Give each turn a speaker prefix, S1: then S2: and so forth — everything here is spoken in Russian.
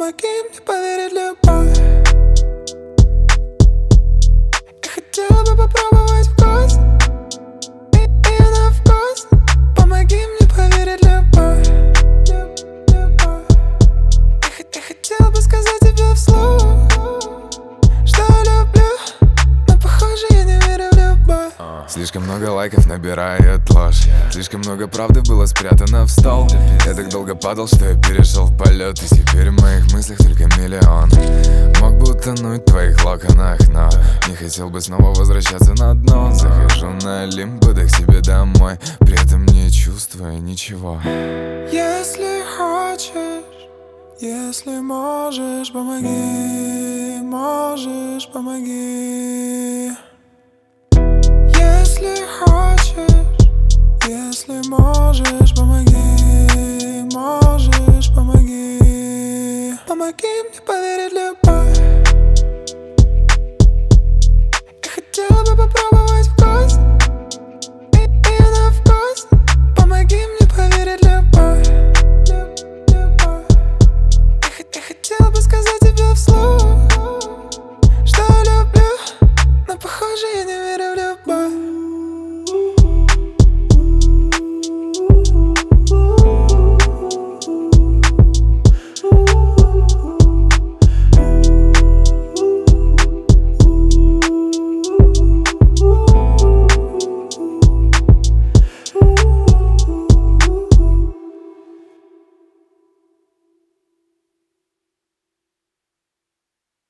S1: Помоги мне поверить в любовь. Я хотела бы попробовать вкус, и на вкус. Помоги мне поверить в любовь. Я хотела бы сказать тебе вслух, что люблю, но похоже я не верю в любовь.
S2: Слишком много лайков набирает ложь. Слишком много правды было спрятано в стол. Я так долго падал, что я перешел в полет. И теперь в моих мыслях только миллион. Мог бы утонуть в твоих локонах, но не хотел бы снова возвращаться на дно. Захожу на Олимп, к себе домой, при этом не чувствуя ничего.
S1: Если хочешь, если можешь, помоги, можешь, помоги. Если хочешь, если можешь, помоги, можешь, помоги. Помоги мне поверить в любовь.